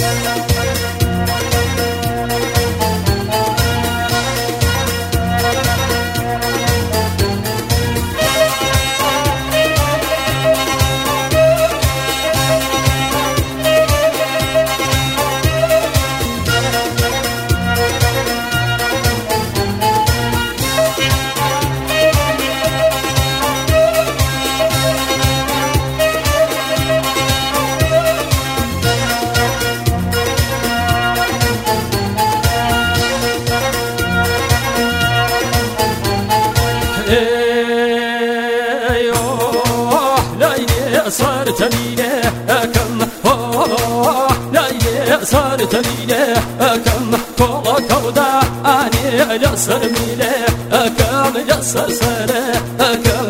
صارت ليلة كم ليلة صارت ليلة كم كولا كودا أني لسر ميلة كم لسر سر كم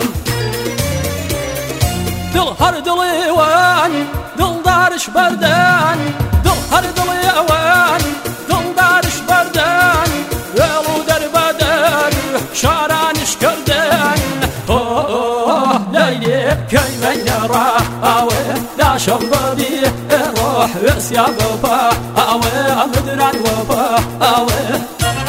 دل هر دليوان دل دارش بردان دل هر دليوان دل دارش بردان ولو در بدر شارانش کردن ليلي كي نرى أوي لا شبابي روح بس يا بابا أوي مدران وبا أوي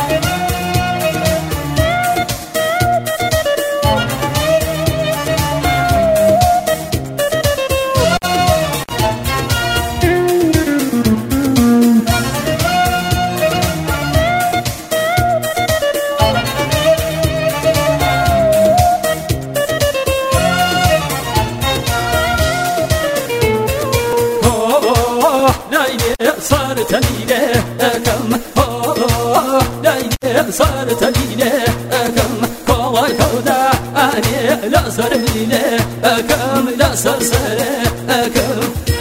صارت ليلة كم ليلة صارت ليلة كم كولا كودا أني لا صار ليلة كم لا صار سر كم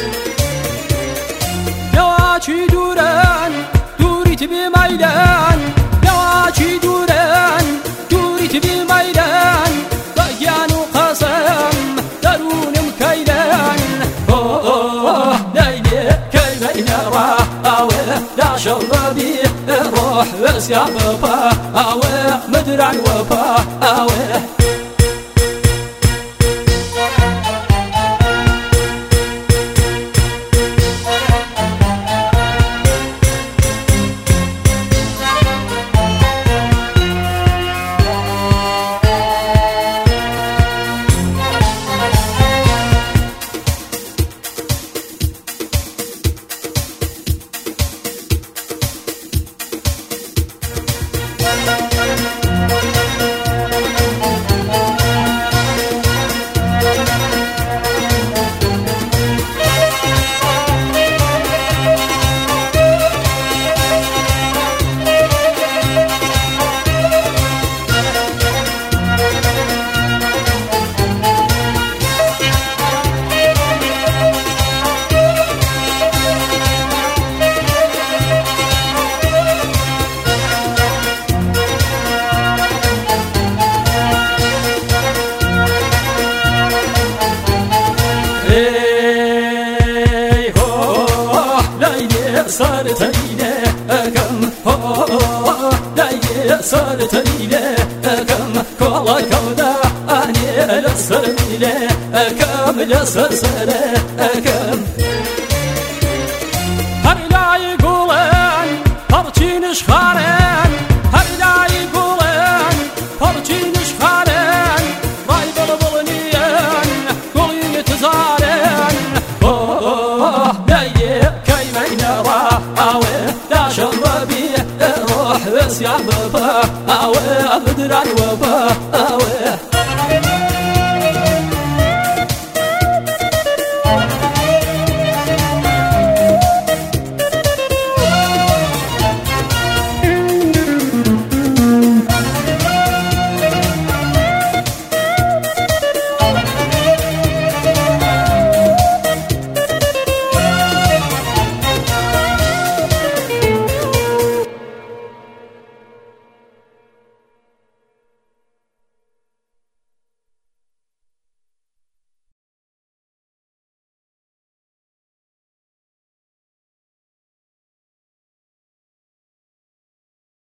يواجي دوران دوريت بميدان يواجي دوران دوريت بميدان ضيان وقسم درون مكيلان ليلة نرى أوي لا شبابي روح بس يا بابا أوي مدران وبا أوي صارت ليلة كم ليلة صارت ليلة كم كولا كودا أني لسر ليلة كم لسر سر كم هر لا يقولن هرچينش خارن هر لا يقولن هرچينش خارن راي بلبلنيان قولي يتزارن ليلة كي نرى أوي لا شبابي روح بس يا بابا أوي مدران وبا أوي